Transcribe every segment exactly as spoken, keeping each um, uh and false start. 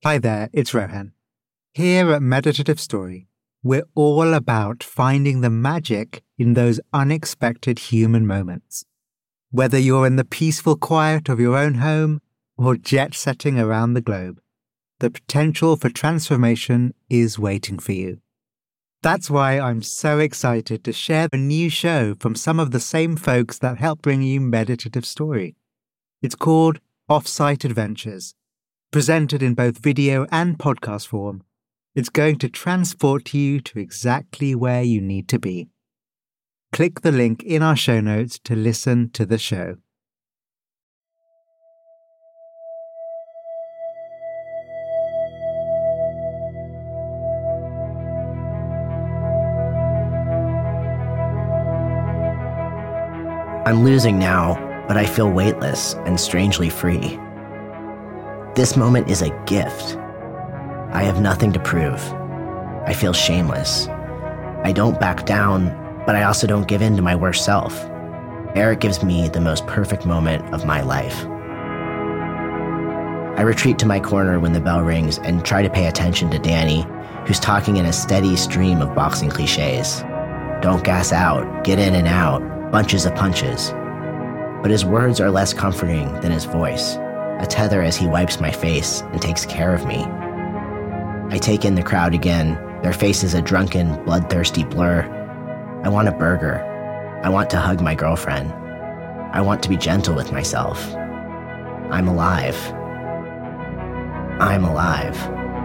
Hi there, it's Rohan. Here at Meditative Story, we're all about finding the magic in those unexpected human moments. Whether you're in the peaceful quiet of your own home or jet-setting around the globe, the potential for transformation is waiting for you. That's why I'm so excited to share a new show from some of the same folks that help bring you Meditative Story. It's called Offsite Adventures. Presented in both video and podcast form, it's going to transport you to exactly where you need to be. Click the link in our show notes to listen to the show. I'm losing now, but I feel weightless and strangely free. This moment is a gift. I have nothing to prove. I feel shameless. I don't back down, but I also don't give in to my worst self. Eric gives me the most perfect moment of my life. I retreat to my corner when the bell rings and try to pay attention to Danny, who's talking in a steady stream of boxing cliches. Don't gas out, get in and out, bunches of punches. But his words are less comforting than his voice. A tether as he wipes my face and takes care of me. I take in the crowd again, their faces a drunken, bloodthirsty blur. I want a burger. I want to hug my girlfriend. I want to be gentle with myself. I'm alive. I'm alive.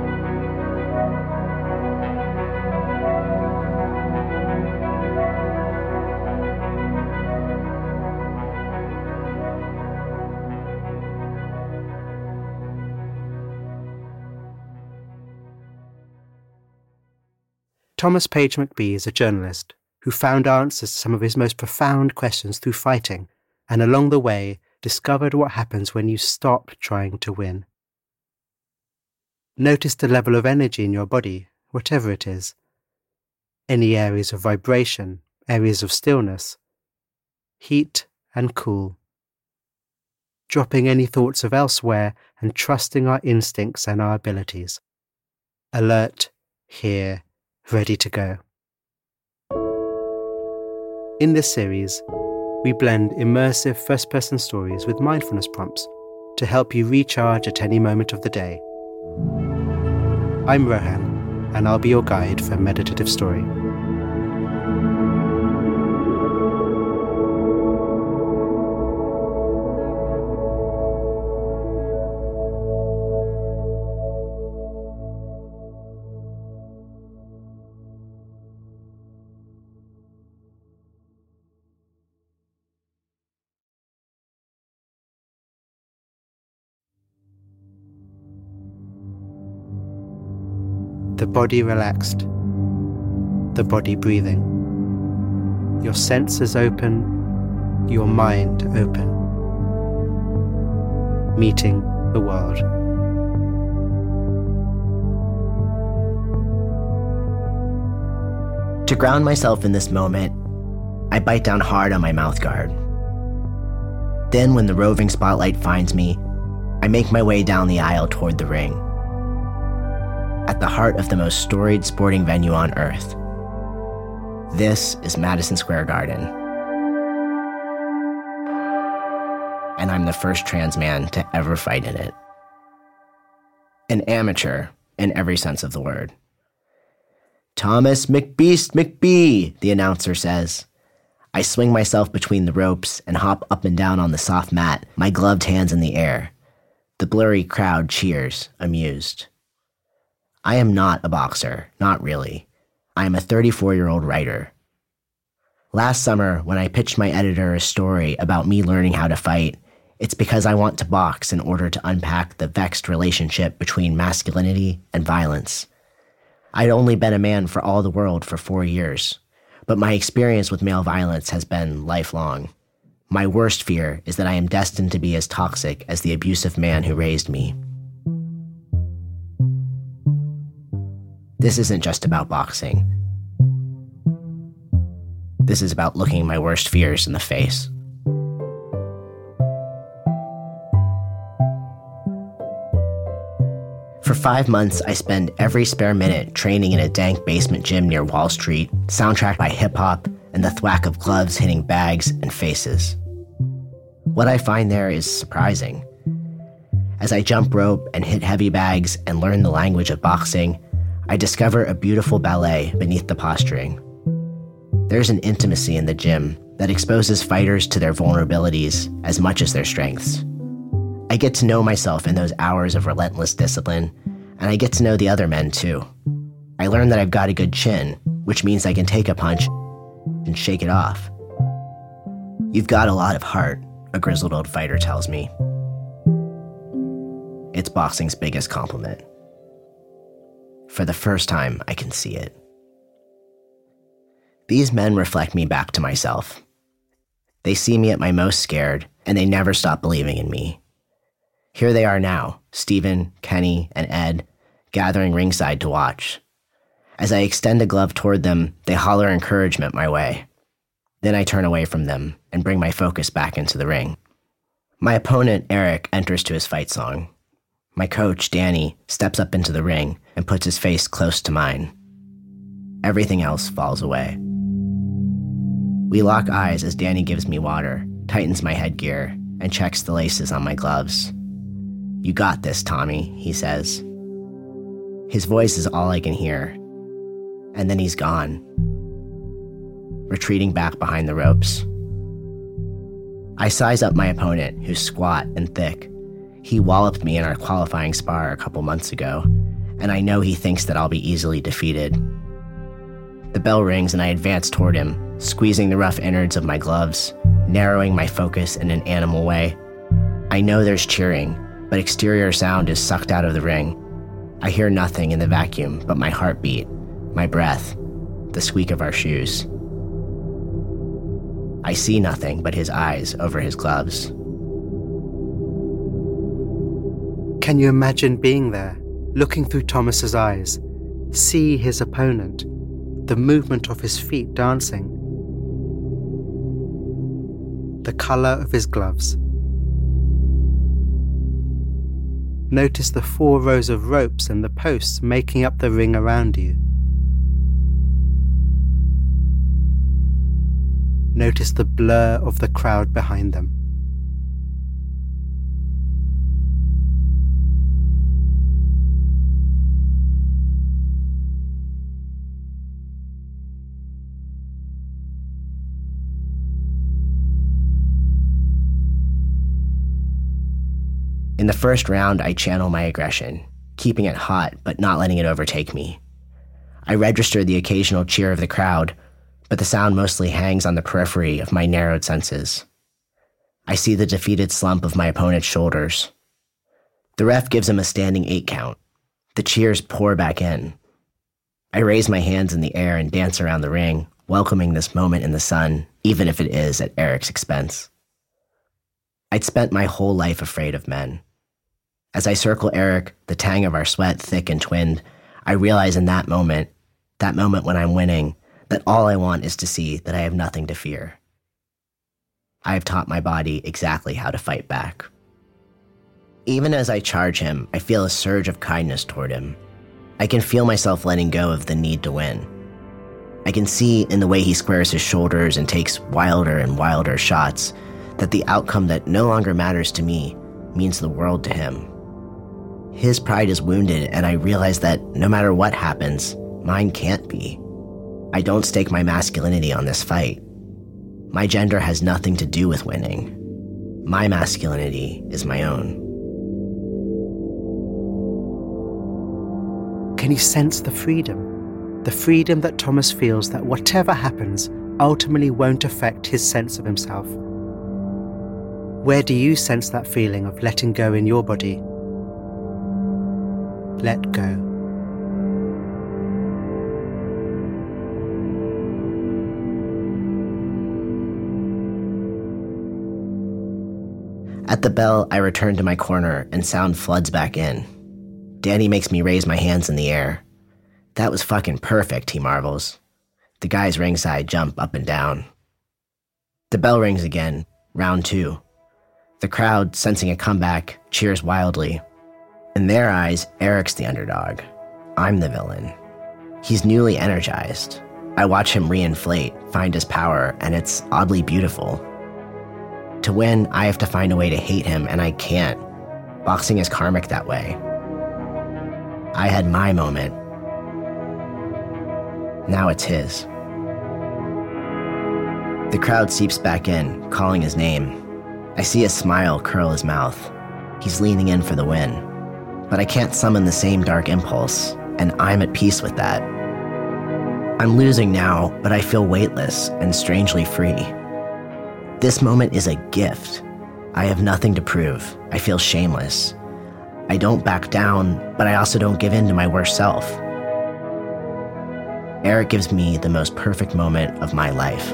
Thomas Page McBee is a journalist who found answers to some of his most profound questions through fighting, and along the way discovered what happens when you stop trying to win. Notice the level of energy in your body, whatever it is. Any areas of vibration, areas of stillness, heat and cool. Dropping any thoughts of elsewhere and trusting our instincts and our abilities. Alert, here, ready to go. In this series, we blend immersive first-person stories with mindfulness prompts to help you recharge at any moment of the day. I'm Rohan, and I'll be your guide for Meditative Story. The body relaxed, the body breathing, your senses open, your mind open, meeting the world. To ground myself in this moment, I bite down hard on my mouth guard. Then, when the roving spotlight finds me, I make my way down the aisle toward the ring. At the heart of the most storied sporting venue on Earth. This is Madison Square Garden. And I'm the first trans man to ever fight in it. An amateur in every sense of the word. Thomas McBeast McBee, the announcer says. I swing myself between the ropes and hop up and down on the soft mat, my gloved hands in the air. The blurry crowd cheers, amused. I am not a boxer, not really. I am a thirty-four-year-old writer. Last summer, when I pitched my editor a story about me learning how to fight, it's because I want to box in order to unpack the vexed relationship between masculinity and violence. I'd only been a man for all the world for four years, but my experience with male violence has been lifelong. My worst fear is that I am destined to be as toxic as the abusive man who raised me. This isn't just about boxing. This is about looking my worst fears in the face. For five months, I spend every spare minute training in a dank basement gym near Wall Street, soundtracked by hip-hop and the thwack of gloves hitting bags and faces. What I find there is surprising. As I jump rope and hit heavy bags and learn the language of boxing, I discover a beautiful ballet beneath the posturing. There's an intimacy in the gym that exposes fighters to their vulnerabilities as much as their strengths. I get to know myself in those hours of relentless discipline, and I get to know the other men too. I learn that I've got a good chin, which means I can take a punch and shake it off. You've got a lot of heart, a grizzled old fighter tells me. It's boxing's biggest compliment. For the first time, I can see it. These men reflect me back to myself. They see me at my most scared, and they never stop believing in me. Here they are now, Stephen, Kenny, and Ed, gathering ringside to watch. As I extend a glove toward them, they holler encouragement my way. Then I turn away from them and bring my focus back into the ring. My opponent, Eric, enters to his fight song. My coach, Danny, steps up into the ring and puts his face close to mine. Everything else falls away. We lock eyes as Danny gives me water, tightens my headgear, and checks the laces on my gloves. "You got this, Tommy," he says. His voice is all I can hear. And then he's gone, retreating back behind the ropes. I size up my opponent, who's squat and thick. He walloped me in our qualifying spar a couple months ago, and I know he thinks that I'll be easily defeated. The bell rings and I advance toward him, squeezing the rough innards of my gloves, narrowing my focus in an animal way. I know there's cheering, but exterior sound is sucked out of the ring. I hear nothing in the vacuum but my heartbeat, my breath, the squeak of our shoes. I see nothing but his eyes over his gloves. Can you imagine being there, looking through Thomas's eyes, see his opponent, the movement of his feet dancing, the color of his gloves? Notice the four rows of ropes and the posts making up the ring around you. Notice the blur of the crowd behind them. In the first round, I channel my aggression, keeping it hot but not letting it overtake me. I register the occasional cheer of the crowd, but the sound mostly hangs on the periphery of my narrowed senses. I see the defeated slump of my opponent's shoulders. The ref gives him a standing eight count. The cheers pour back in. I raise my hands in the air and dance around the ring, welcoming this moment in the sun, even if it is at Eric's expense. I'd spent my whole life afraid of men. As I circle Eric, the tang of our sweat thick and twinned, I realize in that moment, that moment when I'm winning, that all I want is to see that I have nothing to fear. I have taught my body exactly how to fight back. Even as I charge him, I feel a surge of kindness toward him. I can feel myself letting go of the need to win. I can see in the way he squares his shoulders and takes wilder and wilder shots that the outcome that no longer matters to me means the world to him. His pride is wounded, and I realize that no matter what happens, mine can't be. I don't stake my masculinity on this fight. My gender has nothing to do with winning. My masculinity is my own. Can you sense the freedom? The freedom that Thomas feels that whatever happens ultimately won't affect his sense of himself. Where do you sense that feeling of letting go in your body? Let go. At the bell, I return to my corner and sound floods back in. Danny makes me raise my hands in the air. "That was fucking perfect," he marvels. The guys ringside jump up and down. The bell rings again, round two. The crowd, sensing a comeback, cheers wildly. In their eyes, Eric's the underdog. I'm the villain. He's newly energized. I watch him reinflate, find his power, and it's oddly beautiful. To win, I have to find a way to hate him, and I can't. Boxing is karmic that way. I had my moment. Now it's his. The crowd seeps back in, calling his name. I see a smile curl his mouth. He's leaning in for the win. But I can't summon the same dark impulse, and I'm at peace with that. I'm losing now, but I feel weightless and strangely free. This moment is a gift. I have nothing to prove. I feel shameless. I don't back down, but I also don't give in to my worst self. Eric gives me the most perfect moment of my life.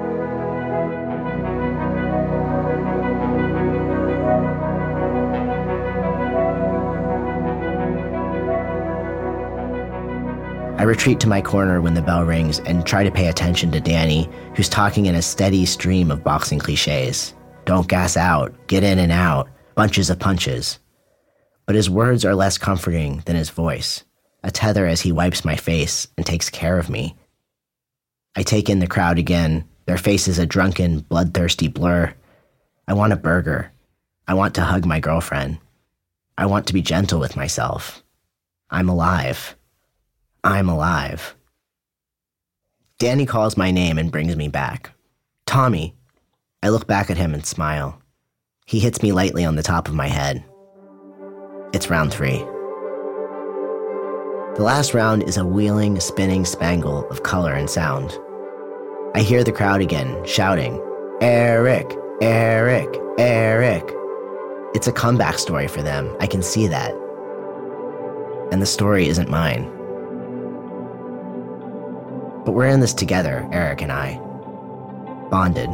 I retreat to my corner when the bell rings and try to pay attention to Danny, who's talking in a steady stream of boxing cliches. Don't gas out, get in and out, bunches of punches. But his words are less comforting than his voice, a tether as he wipes my face and takes care of me. I take in the crowd again, their faces a drunken, bloodthirsty blur. I want a burger. I want to hug my girlfriend. I want to be gentle with myself. I'm alive. I'm alive. Danny calls my name and brings me back. Tommy. I look back at him and smile. He hits me lightly on the top of my head. It's round three. The last round is a wheeling, spinning spangle of color and sound. I hear the crowd again, shouting, Eric, Eric, Eric. It's a comeback story for them. I can see that. And the story isn't mine. But we're in this together, Eric and I. Bonded.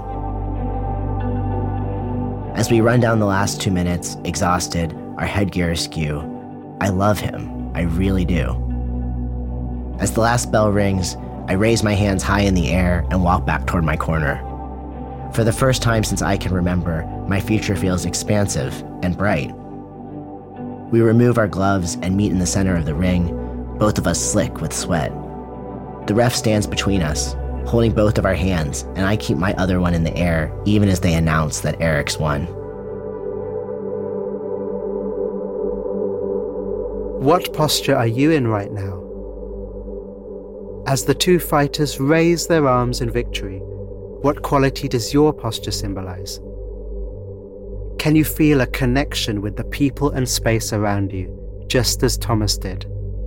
As we run down the last two minutes, exhausted, our headgear askew, I love him. I really do. As the last bell rings, I raise my hands high in the air and walk back toward my corner. For the first time since I can remember, my future feels expansive and bright. We remove our gloves and meet in the center of the ring, both of us slick with sweat. The ref stands between us, holding both of our hands, and I keep my other one in the air even as they announce that Eric's won. What posture are you in right now? As the two fighters raise their arms in victory, what quality does your posture symbolize? Can you feel a connection with the people and space around you, just as Thomas did?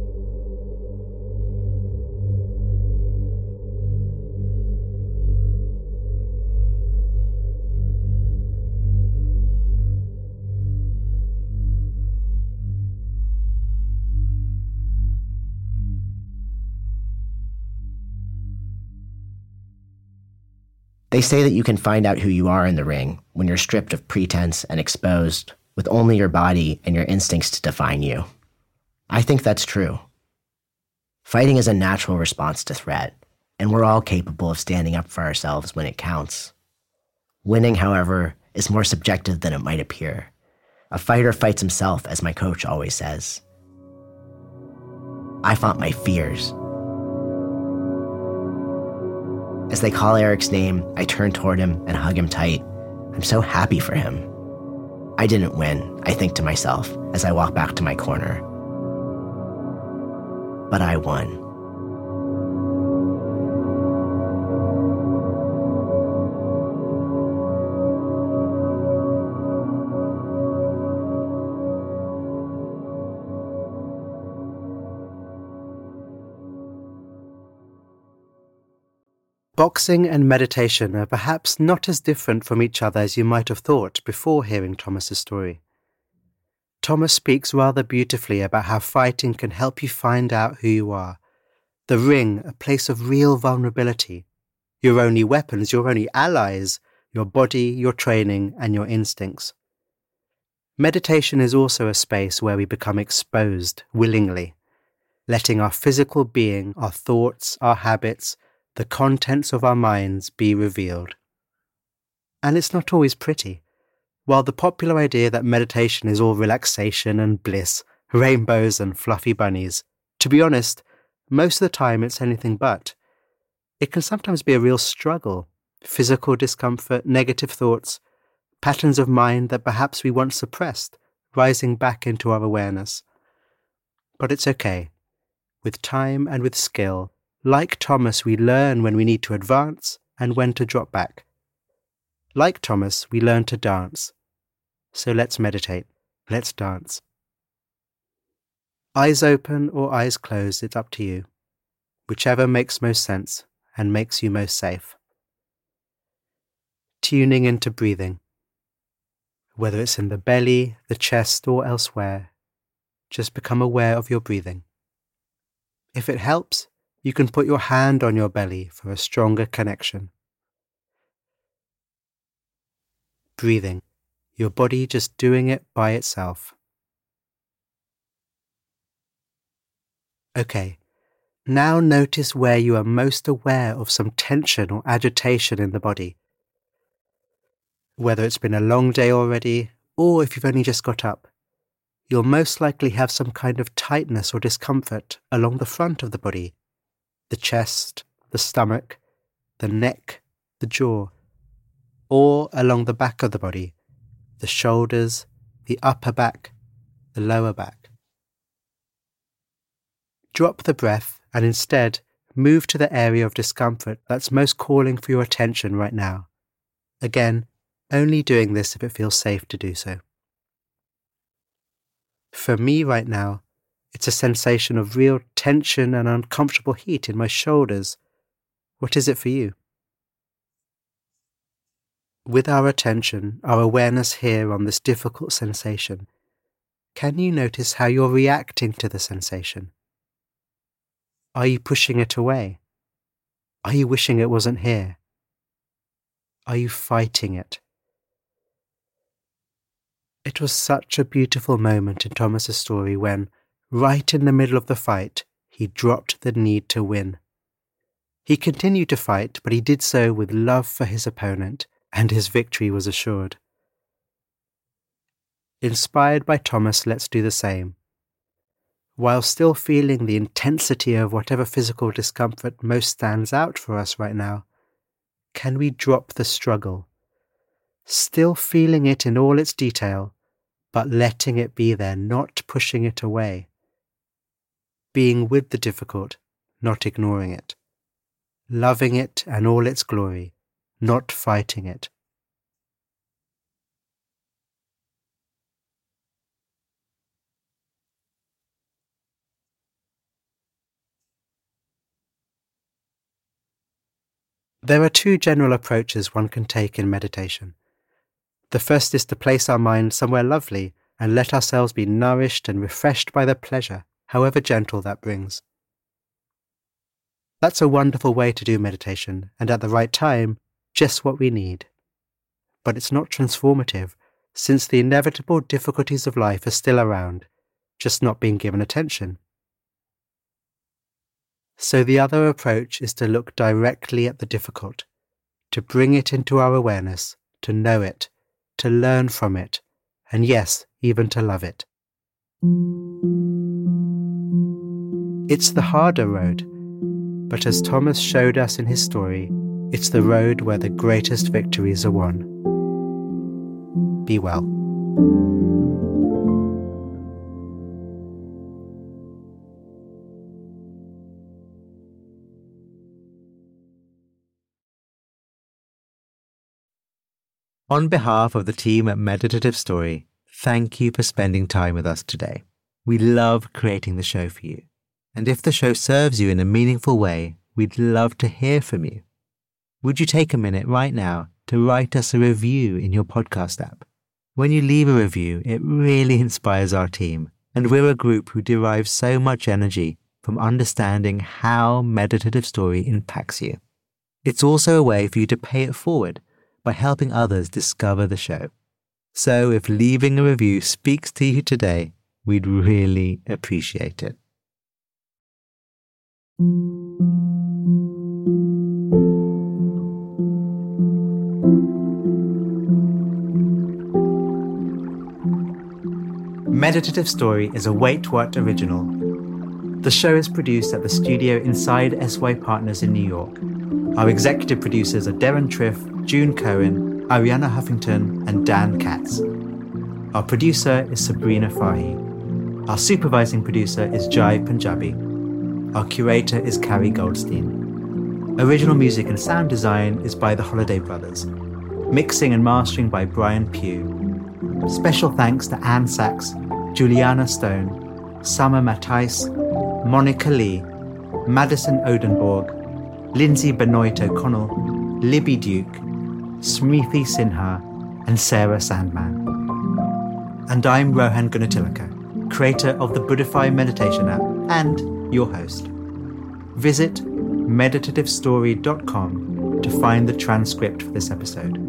They say that you can find out who you are in the ring when you're stripped of pretense and exposed, with only your body and your instincts to define you. I think that's true. Fighting is a natural response to threat, and we're all capable of standing up for ourselves when it counts. Winning, however, is more subjective than it might appear. A fighter fights himself, as my coach always says. I fought my fears. As they call Eric's name, I turn toward him and hug him tight. I'm so happy for him. I didn't win, I think to myself as I walk back to my corner. But I won. Boxing and meditation are perhaps not as different from each other as you might have thought before hearing Thomas's story. Thomas speaks rather beautifully about how fighting can help you find out who you are. The ring, a place of real vulnerability. Your only weapons, your only allies, your body, your training, and your instincts. Meditation is also a space where we become exposed willingly, letting our physical being, our thoughts, our habits, the contents of our minds be revealed. And it's not always pretty. While the popular idea that meditation is all relaxation and bliss rainbows and fluffy bunnies. To be honest, most of the time it's anything but. It can sometimes be a real struggle, physical discomfort, negative thoughts, patterns of mind that perhaps we once suppressed, rising back into our awareness. But it's okay. With time and with skill, like Thomas, we learn when we need to advance and when to drop back. Like Thomas, we learn to dance. So let's meditate. Let's dance. Eyes open or eyes closed, it's up to you. Whichever makes most sense and makes you most safe. Tuning into breathing. Whether it's in the belly, the chest, or elsewhere, just become aware of your breathing. If it helps, you can put your hand on your belly for a stronger connection. Breathing, your body just doing it by itself. Okay, now notice where you are most aware of some tension or agitation in the body. Whether it's been a long day already, or if you've only just got up, you'll most likely have some kind of tightness or discomfort along the front of the body, the chest, the stomach, the neck, the jaw, or along the back of the body, the shoulders, the upper back, the lower back. Drop the breath and instead move to the area of discomfort that's most calling for your attention right now. Again, only doing this if it feels safe to do so. For me right now, it's a sensation of real tension and uncomfortable heat in my shoulders. What is it for you? With our attention, our awareness here on this difficult sensation, can you notice how you're reacting to the sensation? Are you pushing it away? Are you wishing it wasn't here? Are you fighting it? It was such a beautiful moment in Thomas's story when, right in the middle of the fight, he dropped the need to win. He continued to fight, but he did so with love for his opponent, and his victory was assured. Inspired by Thomas, let's do the same. While still feeling the intensity of whatever physical discomfort most stands out for us right now, can we drop the struggle? Still feeling it in all its detail, but letting it be there, not pushing it away. Being with the difficult, not ignoring it. Loving it and all its glory, not fighting it. There are two general approaches one can take in meditation. The first is to place our mind somewhere lovely and let ourselves be nourished and refreshed by the pleasure, however gentle that brings. That's a wonderful way to do meditation, and at the right time, just what we need. But it's not transformative, since the inevitable difficulties of life are still around, just not being given attention. So the other approach is to look directly at the difficult, to bring it into our awareness, to know it, to learn from it, and yes, even to love it. It's the harder road, but as Thomas showed us in his story, it's the road where the greatest victories are won. Be well. On behalf of the team at Meditative Story, thank you for spending time with us today. We love creating the show for you. And if the show serves you in a meaningful way, we'd love to hear from you. Would you take a minute right now to write us a review in your podcast app? When you leave a review, it really inspires our team, and we're a group who derive so much energy from understanding how Meditative Story impacts you. It's also a way for you to pay it forward by helping others discover the show. So if leaving a review speaks to you today, we'd really appreciate it. Meditative Story is a Wait What original. The show is produced at the studio inside S Y Partners in New York. Our executive producers are Darren Triff, June Cohen, Ariana Huffington, and Dan Katz. Our producer is Sabrina Fahi. Our supervising producer is Jai Punjabi. Our curator is Carrie Goldstein. Original music and sound design is by the Holiday Brothers. Mixing and mastering by Brian Pugh. Special thanks to Anne Sachs, Juliana Stone, Summer Matthijs, Monica Lee, Madison Odenborg, Lindsay Benoit O'Connell, Libby Duke, Smriti Sinha, and Sarah Sandman. And I'm Rohan Gunatilaka, creator of the Buddhify meditation app and your host. Visit meditative story dot com to find the transcript for this episode.